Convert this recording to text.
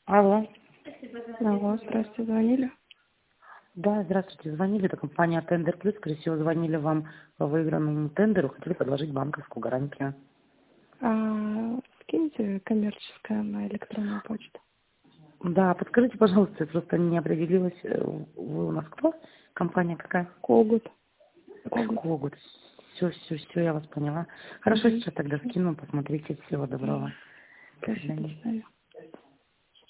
Алло. Алло, здравствуйте, звонили? Да, здравствуйте. Звонили, это компания Тендер Плюс. Скорее всего, звонили вам по выигранному тендеру, хотели предложить банковскую гарантию. Скиньте коммерческое на электронную почту. Да, подскажите, пожалуйста, я просто не определилась. Вы у нас кто? Компания какая? Когут. Когут. Все, я вас поняла. Хорошо, Мгм. сейчас тогда скину, посмотрите. Всего доброго. До Спасибо, до свидания. свидания.